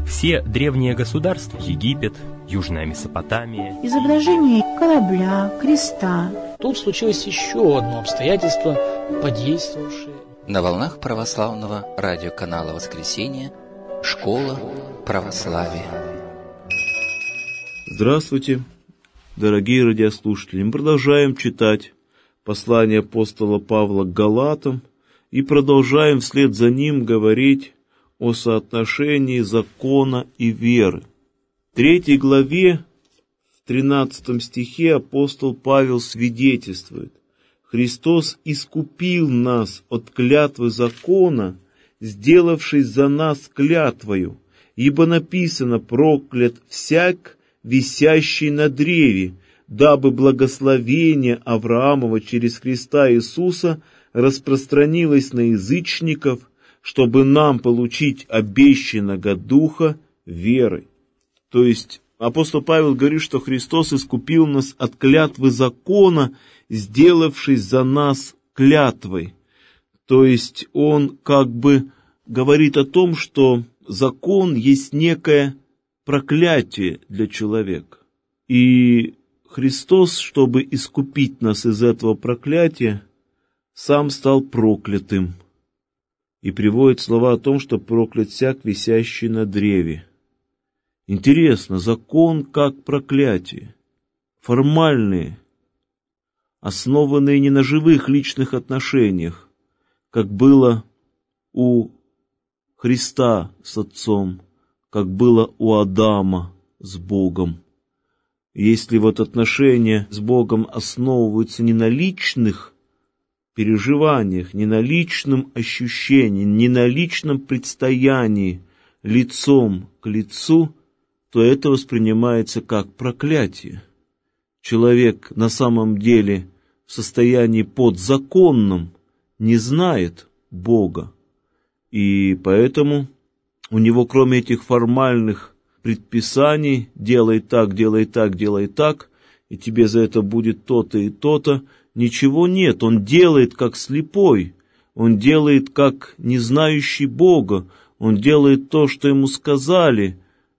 Все древние государства, Египет, Южная Месопотамия, изображение корабля, креста. Тут случилось еще одно обстоятельство, подействовавшее. На волнах православного радиоканала «Воскресенье» «Школа православия». Здравствуйте, дорогие радиослушатели. Мы продолжаем читать послание апостола Павла к Галатам и продолжаем вслед за ним говорить о соотношении закона и веры. В 3 главе, в 13 стихе апостол Павел свидетельствует: «Христос искупил нас от клятвы закона, сделавшись за нас клятвою, ибо написано: проклят всяк, висящий на древе, дабы благословение Авраамова через Христа Иисуса распространилось на язычников, чтобы нам получить обещанного Духа верой». То есть апостол Павел говорит, что Христос искупил нас от клятвы закона, сделавшись за нас клятвой. То есть он как бы говорит о том, что закон есть некое проклятие для человека. И Христос, чтобы искупить нас из этого проклятия, сам стал проклятым. И приводит слова о том, что проклят всяк, висящий на древе. Интересно, закон как проклятие, формальные, основанные не на живых личных отношениях, как было у Христа с Отцом, как было у Адама с Богом. Если вот отношения с Богом основываются не на личных переживаниях, не на личном ощущении, не на личном предстоянии лицом к лицу, то это воспринимается как проклятие. Человек на самом деле в состоянии подзаконном не знает Бога, и поэтому у него, кроме этих формальных предписаний «делай так, делай так, делай так», и тебе за это будет то-то и то-то, ничего нет. Он делает как слепой, он делает как не знающий Бога, он делает то, что ему сказали.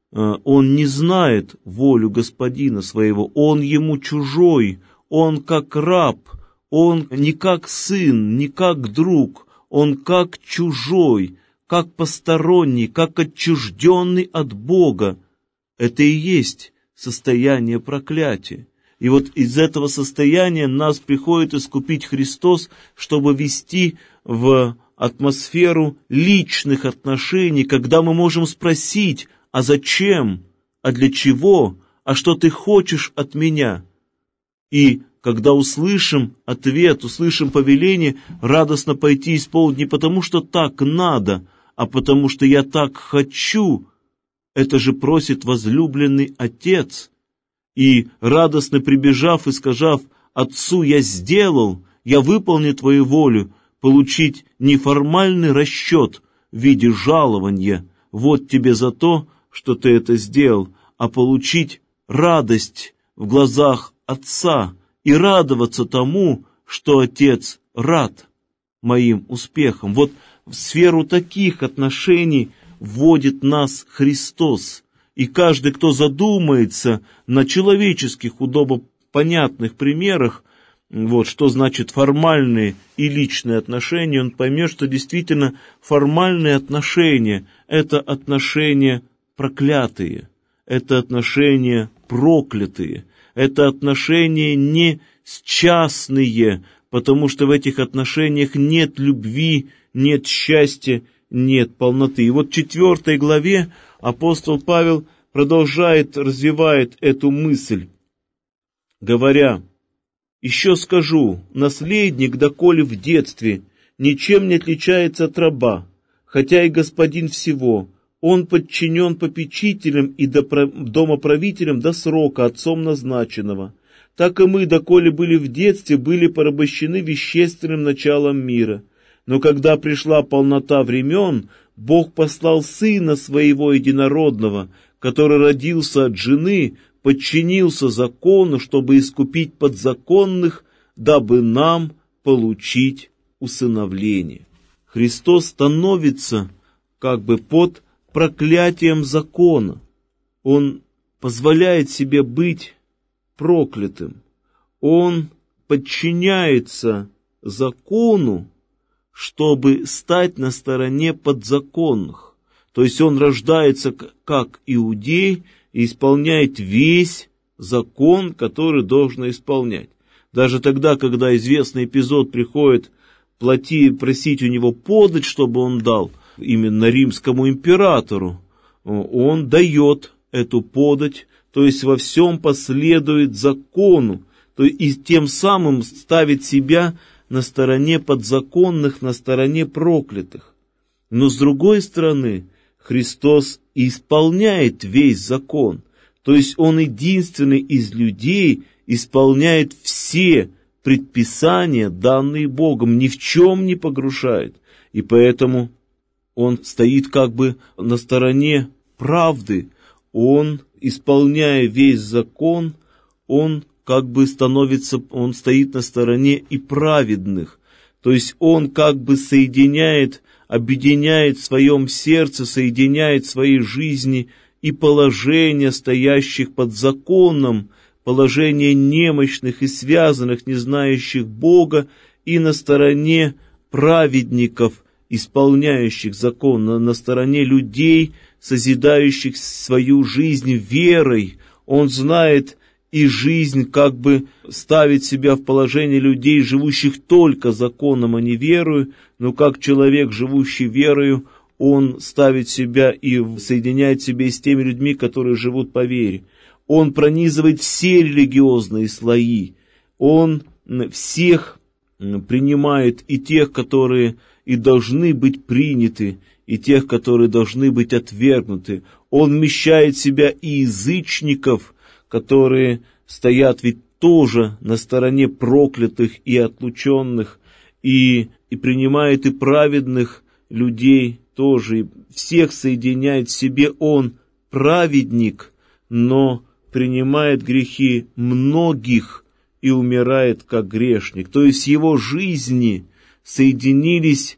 Он не знает волю Господина своего, он ему чужой, он как раб, он не как сын, не как друг, он как чужой, как посторонний, как отчужденный от Бога. Это и есть состояние проклятия. И вот из этого состояния нас приходит искупить Христос, чтобы вести в атмосферу личных отношений, когда мы можем спросить: а зачем? А для чего? А что ты хочешь от меня? И когда услышим ответ, услышим повеление, радостно пойти исполнить не потому, что так надо, а потому, что я так хочу. Это же просит возлюбленный Отец. И радостно прибежав и сказав: «Отцу, я сделал, я выполнил твою волю», получить неформальный расчет в виде жалования: «Вот тебе за то, что ты это сделал», а получить радость в глазах Отца и радоваться тому, что Отец рад моим успехам. Вот в сферу таких отношений вводит нас Христос. И каждый, кто задумается на человеческих, удобопонятных примерах, вот, что значит формальные и личные отношения, он поймет, что действительно формальные отношения – это отношения проклятые, это отношения проклятые, это отношения не частные, потому что в этих отношениях нет любви, нет счастья, нет полноты. И вот в 4 главе апостол Павел продолжает, развивает эту мысль, говоря: «Еще скажу, наследник, доколе в детстве, ничем не отличается от раба, хотя и господин всего, он подчинен попечителям и домоправителям до срока, отцом назначенного. Так и мы, доколе были в детстве, были порабощены вещественным началом мира. Но когда пришла полнота времен, Бог послал Сына Своего Единородного, который родился от жены, подчинился закону, чтобы искупить подзаконных, дабы нам получить усыновление». Христос становится как бы под проклятием закона. Он позволяет себе быть проклятым. Он подчиняется закону, чтобы стать на стороне подзаконных. То есть он рождается как иудей и исполняет весь закон, который должен исполнять. Даже тогда, когда известный эпизод приходит просить у него подать, чтобы он дал именно римскому императору, он дает эту подать, то есть во всем последует закону, то есть и тем самым ставит себя на стороне подзаконных, на стороне проклятых. Но с другой стороны, Христос исполняет весь закон, то есть Он единственный из людей исполняет все предписания, данные Богом, ни в чем не погрушает. И поэтому Он стоит как бы на стороне правды. Он, исполняя весь закон, Он как бы он стоит на стороне и праведных. То есть Он как бы объединяет в своем сердце, соединяет в своей жизни и положение стоящих под законом, положение немощных и связанных, не знающих Бога, и на стороне праведников, исполняющих закон, на стороне людей, созидающих свою жизнь верой. Он знает и жизнь, как бы ставит себя в положение людей, живущих только законом, а не верою, но как человек, живущий верою, он ставит себя и соединяет себя с теми людьми, которые живут по вере. Он пронизывает все религиозные слои. Он всех принимает, и тех, которые и должны быть приняты, и тех, которые должны быть отвергнуты. Он вмещает в себя и язычников, которые стоят ведь тоже на стороне проклятых и отлученных, и принимает и праведных людей тоже. И всех соединяет в себе. Он праведник, но принимает грехи многих и умирает как грешник. То есть в его жизни соединились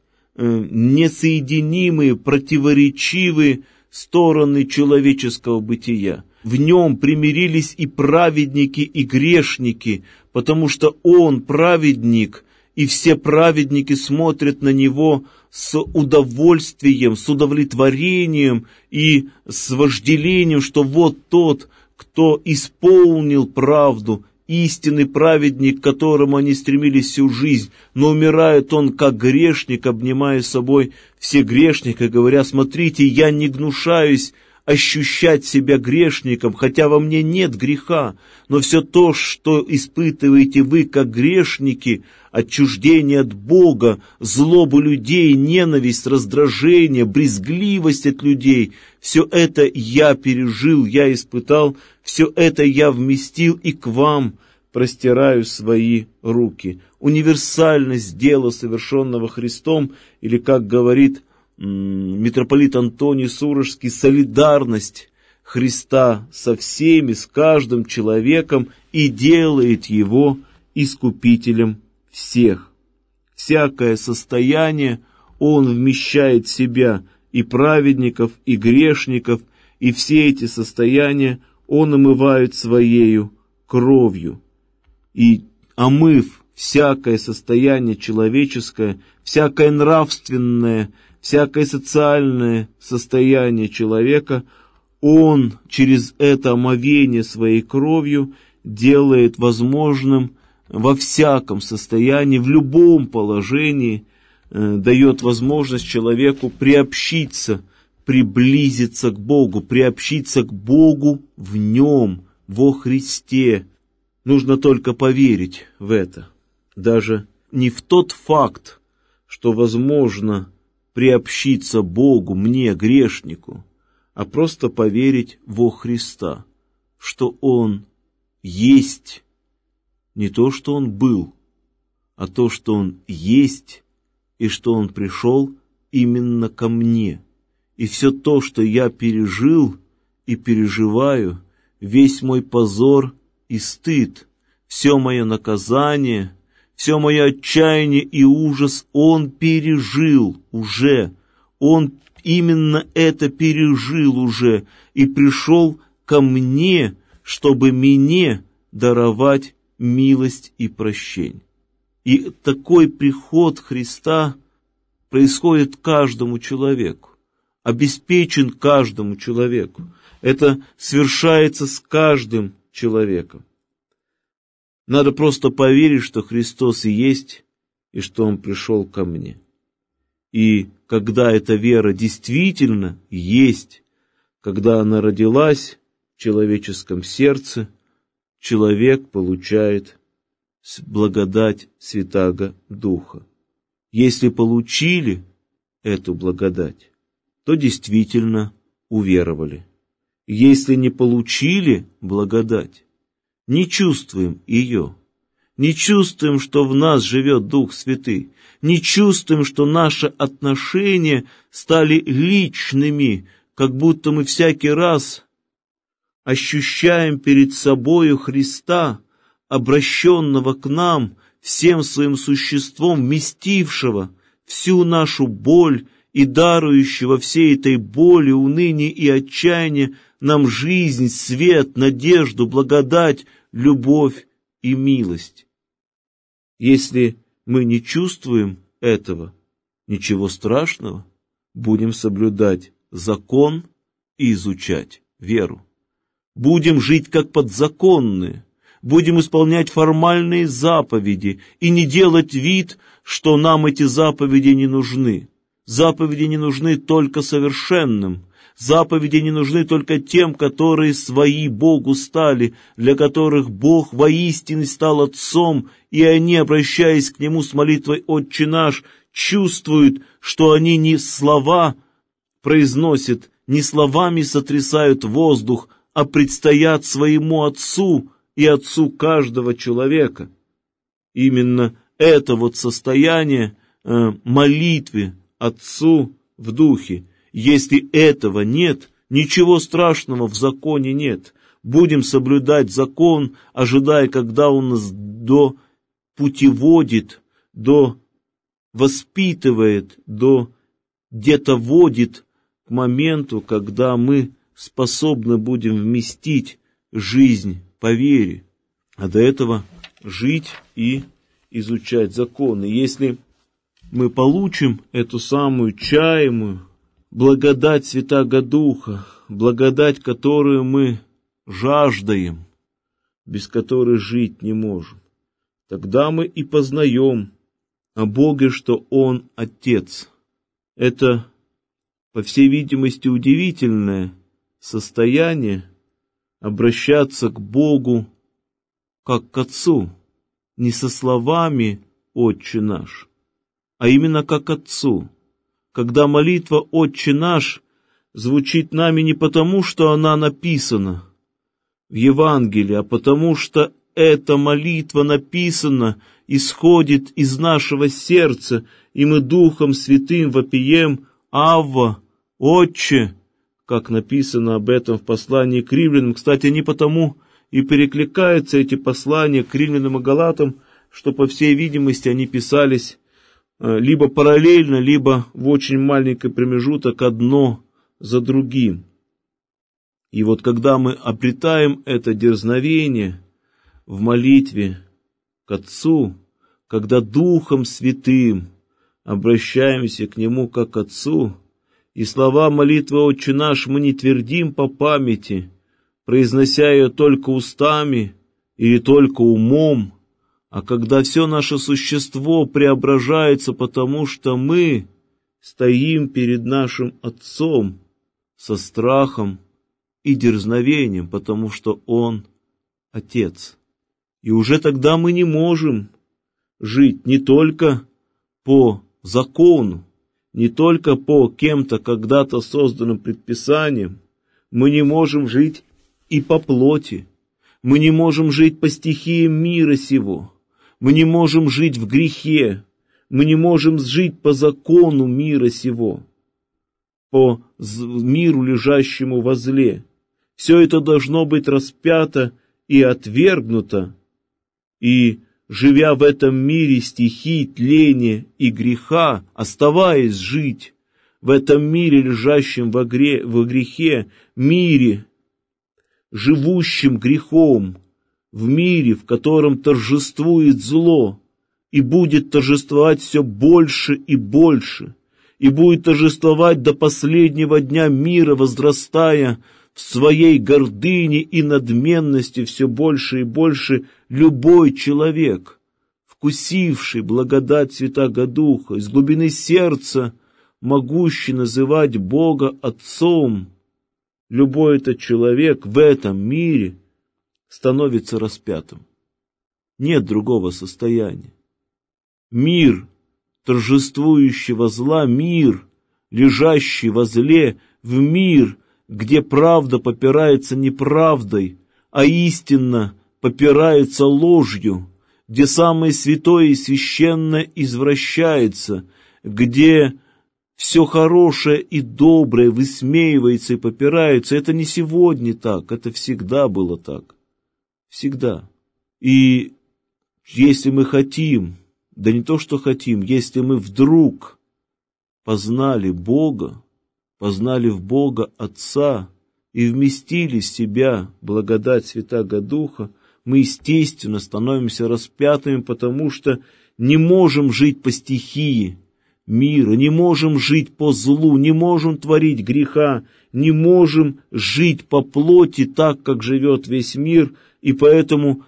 несоединимые, противоречивые стороны человеческого бытия. В нем примирились и праведники, и грешники, потому что он праведник, и все праведники смотрят на него с удовольствием, с удовлетворением и с вожделением, что вот тот, кто исполнил правду, истинный праведник, к которому они стремились всю жизнь, но умирает он как грешник, обнимая с собой все грешника, говоря: смотрите, я не гнушаюсь ощущать себя грешником, хотя во мне нет греха, но все то, что испытываете вы как грешники, отчуждение от Бога, злобу людей, ненависть, раздражение, брезгливость от людей, все это я пережил, я испытал, все это я вместил и к вам простираю свои руки. Универсальность дела, совершенного Христом, или, как говорит митрополит Антоний Сурожский, солидарность Христа со всеми, с каждым человеком, и делает его искупителем всех. Всякое состояние он вмещает в себя и праведников, и грешников, и все эти состояния он омывает своею кровью. И омыв всякое состояние человеческое, всякое нравственное, всякое социальное состояние человека, он через это омовение своей кровью делает возможным во всяком состоянии, в любом положении, дает возможность человеку приобщиться, приблизиться к Богу, приобщиться к Богу в Нем, во Христе. Нужно только поверить в это. Даже не в тот факт, что возможно приобщиться Богу, мне, грешнику, а просто поверить во Христа, что Он есть, не то, что Он был, а то, что Он есть, и что Он пришел именно ко мне. И все то, что я пережил и переживаю, весь мой позор и стыд, все мое наказание, все мое отчаяние и ужас Он пережил уже. Он именно это пережил уже и пришел ко мне, чтобы мне даровать милость и прощение. И такой приход Христа происходит каждому человеку, обеспечен каждому человеку. Это свершается с каждым человеком. Надо просто поверить, что Христос и есть, и что Он пришел ко мне. И когда эта вера действительно есть, когда она родилась в человеческом сердце, человек получает благодать Святаго Духа. Если получили эту благодать, то действительно уверовали. Если не получили благодать, не чувствуем ее, не чувствуем, что в нас живет Дух Святый, не чувствуем, что наши отношения стали личными, как будто мы всякий раз ощущаем перед собою Христа, обращенного к нам, всем своим существом, вместившего всю нашу боль и дарующего всей этой боли, уныния и отчаяния нам жизнь, свет, надежду, благодать, любовь и милость. Если мы не чувствуем этого, ничего страшного, будем соблюдать закон и изучать веру. Будем жить как подзаконные, будем исполнять формальные заповеди и не делать вид, что нам эти заповеди не нужны. Заповеди не нужны только совершенным. Заповеди не нужны только тем, которые свои Богу стали, для которых Бог воистину стал Отцом, и они, обращаясь к Нему с молитвой «Отче наш», чувствуют, что они не слова произносят, не словами сотрясают воздух, а предстоят своему Отцу и Отцу каждого человека. Именно это вот состояние молитвы Отцу в Духе. Если этого нет, ничего страшного в законе нет. Будем соблюдать закон, ожидая, когда он нас до путеводит, до воспитывает, до где-то водит к моменту, когда мы способны будем вместить жизнь по вере, а до этого жить и изучать законы. Если мы получим эту самую чаемую благодать Святаго Духа, благодать, которую мы жаждаем, без которой жить не можем, тогда мы и познаем о Боге, что Он Отец. Это, по всей видимости, удивительное состояние обращаться к Богу как к Отцу, не со словами «Отче наш», а именно как Отцу. Когда молитва «Отче наш» звучит нами не потому, что она написана в Евангелии, а потому что эта молитва написана, исходит из нашего сердца, и мы Духом Святым вопием «Авва, Отче», как написано об этом в послании к римлянам. Кстати, не потому и перекликаются эти послания к римлянам и галатам, что, по всей видимости, они писались либо параллельно, либо в очень маленький промежуток одно за другим. И вот когда мы обретаем это дерзновение в молитве к Отцу, когда Духом Святым обращаемся к Нему как к Отцу, и слова молитвы «Отче наш» мы не твердим по памяти, произнося ее только устами или только умом, а когда все наше существо преображается, потому что мы стоим перед нашим Отцом со страхом и дерзновением, потому что Он Отец. И уже тогда мы не можем жить не только по закону, не только по кем-то когда-то созданным предписаниям, мы не можем жить и по плоти, мы не можем жить по стихиям мира сего, мы не можем жить в грехе, мы не можем жить по закону мира сего, по миру, лежащему во зле. Все это должно быть распято и отвергнуто, и, живя в этом мире стихий тления и греха, оставаясь жить в этом мире, лежащем во грехе, мире, живущем грехом, в мире, в котором торжествует зло, и будет торжествовать все больше и больше, и будет торжествовать до последнего дня мира, возрастая в своей гордыне и надменности все больше и больше, любой человек, вкусивший благодать Святаго Духа, из глубины сердца, могущий называть Бога Отцом, любой этот человек в этом мире становится распятым. Нет другого состояния. Мир торжествующего зла, мир, лежащий во зле, в мир, где правда попирается неправдой, а истина попирается ложью, где самое святое и священное извращается, где все хорошее и доброе высмеивается и попирается. Это не сегодня так, это всегда было так. Всегда. И если мы хотим, да не то что хотим, если мы вдруг познали Бога, познали в Бога Отца и вместили в себя благодать Святаго Духа, мы, естественно, становимся распятыми, потому что не можем жить по стихии мира, не можем жить по злу, не можем творить греха, не можем жить по плоти так, как живет весь мир, и поэтому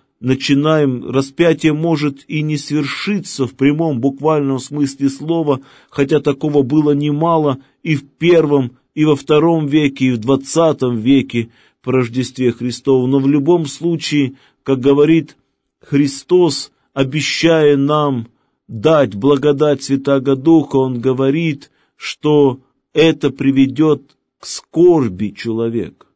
распятие может и не свершиться в прямом буквальном смысле слова, хотя такого было немало и в первом, и во втором веке, и в 20 веке по Рождестве Христову. Но в любом случае, как говорит Христос, обещая нам дать благодать Святаго Духа, Он говорит, что это приведет к скорби человека,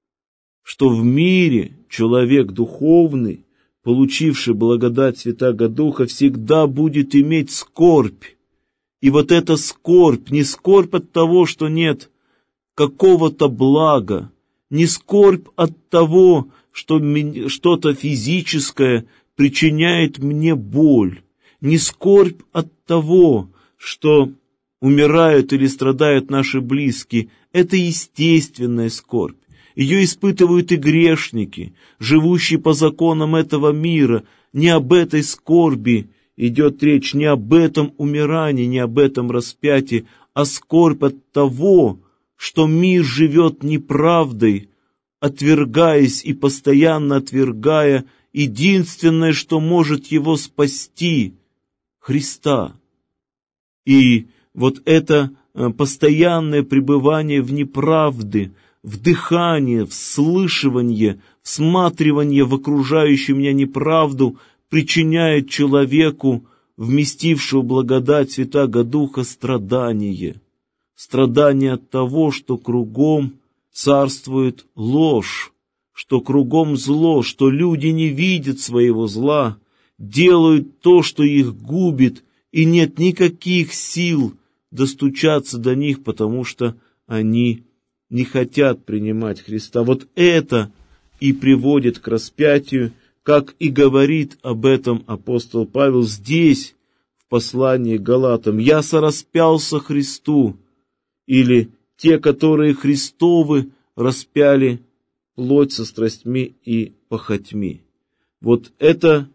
что в мире человек духовный, получивший благодать Святаго Духа, всегда будет иметь скорбь. И вот эта скорбь, не скорбь от того, что нет какого-то блага, не скорбь от того, что что-то физическое причиняет мне боль, не скорбь от того, что умирают или страдают наши близкие, это естественная скорбь. Ее испытывают и грешники, живущие по законам этого мира. Не об этой скорби идет речь, не об этом умирании, не об этом распятии, а скорбь от того, что мир живет неправдой, отвергаясь и постоянно отвергая единственное, что может его спасти — Христа. И вот это постоянное пребывание в неправде, вдыхание, вслышивание, всматривание в окружающую меня неправду причиняет человеку, вместившего благодать Святаго Духа, страдание. Страдание от того, что кругом царствует ложь, что кругом зло, что люди не видят своего зла, делают то, что их губит, и нет никаких сил достучаться до них, потому что они не хотят принимать Христа. Вот это и приводит к распятию, как и говорит об этом апостол Павел здесь, в послании к Галатам. «Я сораспялся Христу», или «те, которые Христовы, распяли плоть со страстьми и похотьми». Вот это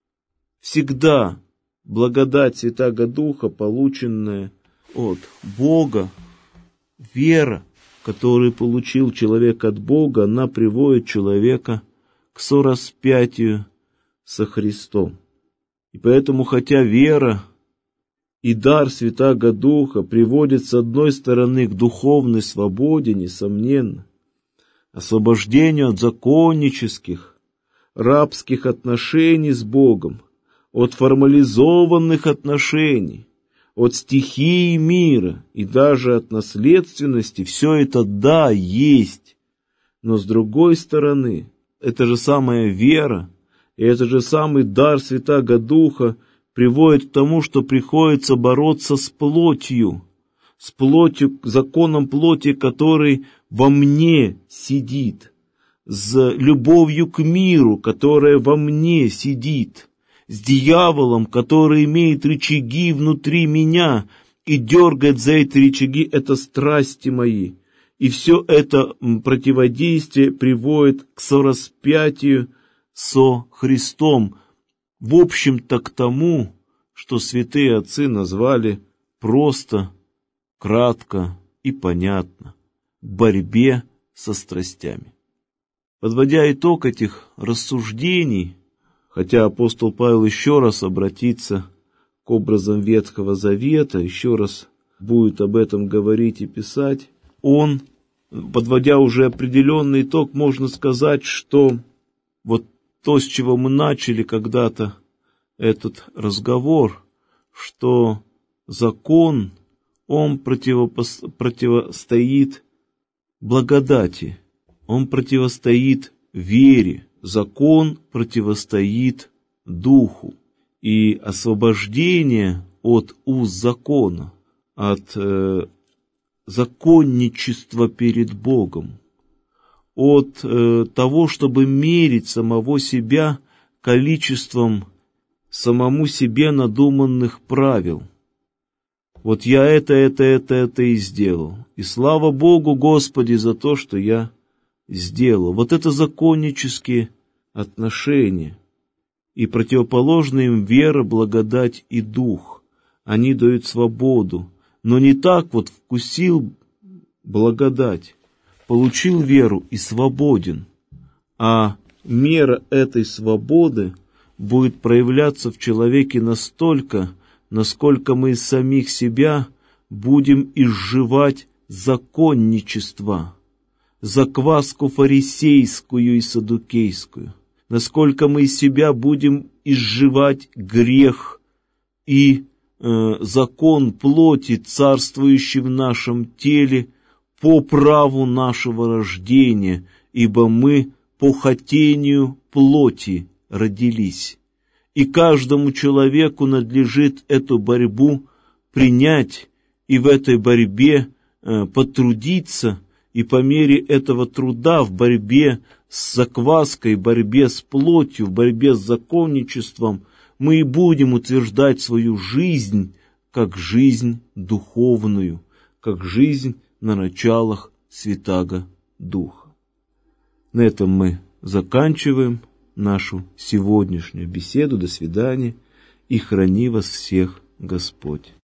всегда благодать Святаго Духа, полученная от Бога, вера, которую получил человек от Бога, она приводит человека к сораспятию со Христом. И поэтому, хотя вера и дар Святаго Духа приводит с одной стороны к духовной свободе, несомненно, освобождению от законнических, рабских отношений с Богом, от формализованных отношений, от стихии мира и даже от наследственности, все это, да, есть. Но с другой стороны, это же самая вера, и это же самый дар Святаго Духа приводит к тому, что приходится бороться с плотью, законом плоти, который во мне сидит, с любовью к миру, которая во мне сидит, с дьяволом, который имеет рычаги внутри меня и дергает за эти рычаги, это страсти мои. И все это противодействие приводит к сораспятию со Христом. В общем-то к тому, что святые отцы назвали просто, кратко и понятно – борьбе со страстями. Подводя итог этих рассуждений, хотя апостол Павел еще раз обратится к образам Ветхого Завета, еще раз будет об этом говорить и писать, он, подводя уже определенный итог, можно сказать, что вот то, с чего мы начали когда-то этот разговор, что закон, он противостоит благодати, он противостоит вере, закон противостоит духу. И освобождение от уз закона, от законничества перед Богом, от того, чтобы мерить самого себя количеством самому себе надуманных правил. Вот я это и сделал. И слава Богу, Господи, за то, что я сделал. Вот это законнические отношения. И противоположны им вера, благодать и дух. Они дают свободу. Но не так вот вкусил благодать, получил веру и свободен. А мера этой свободы будет проявляться в человеке настолько, насколько мы из самих себя будем изживать законничество, закваску фарисейскую и саддукейскую, насколько мы из себя будем изживать грех и закон плоти, царствующий в нашем теле по праву нашего рождения, ибо мы по хотению плоти родились. И каждому человеку надлежит эту борьбу принять и в этой борьбе потрудиться, и по мере этого труда в борьбе с закваской, в борьбе с плотью, в борьбе с законничеством мы и будем утверждать свою жизнь как жизнь духовную, как жизнь на началах Святаго Духа. На этом мы заканчиваем нашу сегодняшнюю беседу. До свидания, и храни вас всех Господь.